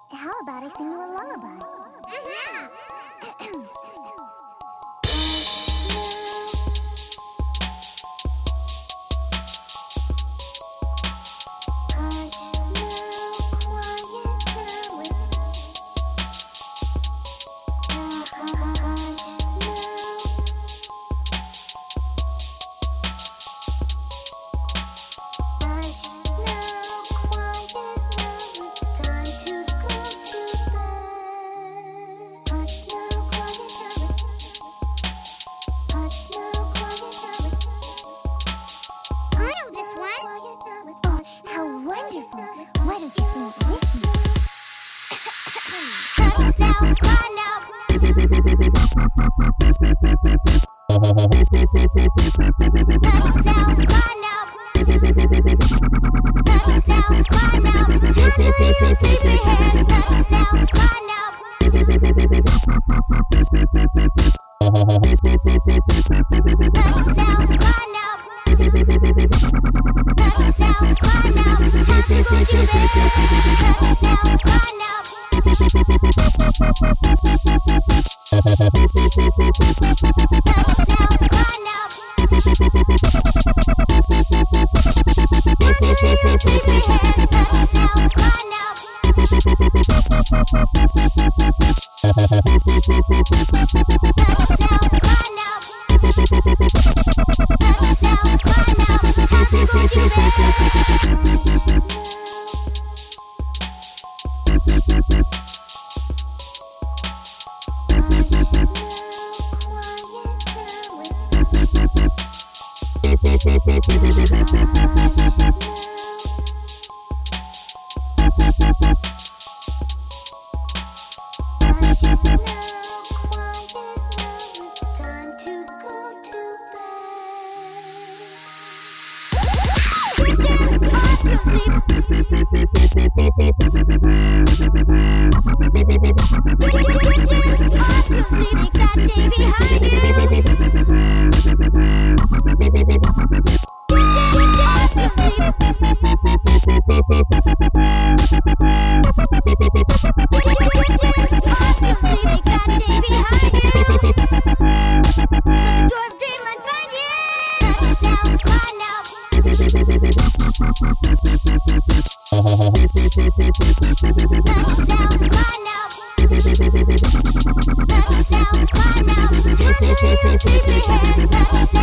How about I sing you a lullaby? Yeah. Why don't you sing it with me? Settle down, cry now. Settle down, cry now. Settle down, cry now. Take away your sleepy head. Settle down, cry now. Settle down, cry now. Settle down, cry now. Time to go to bed. Settle down, cry now. Settle down, cry now.